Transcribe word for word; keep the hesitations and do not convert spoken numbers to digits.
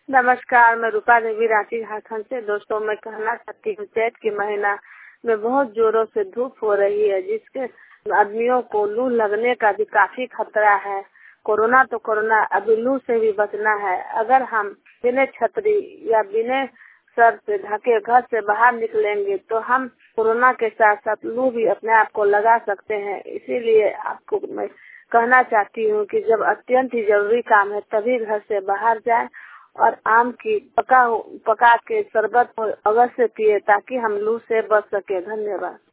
नमस्कार, मैं रूपा देवी रांची झारखंड से। दोस्तों, मैं कहना चाहती हूँ चैत के महीना में बहुत जोरों से धूप हो रही है, जिसके आदमियों को लू लगने का भी काफी खतरा है। कोरोना तो कोरोना, अभी लू से भी बचना है। अगर हम बिना छतरी या बिना सर से ढके घर से बाहर निकलेंगे तो हम कोरोना के साथ साथ लू भी अपने आप को लगा सकते हैं। इसीलिए आपको मैं कहना चाहती हूँ कि जब अत्यंत ही जरूरी काम है तभी घर से बाहर जाएं और आम की पका पका के शरबत अवश्य पिए ताकि हम लू से बच सके। धन्यवाद।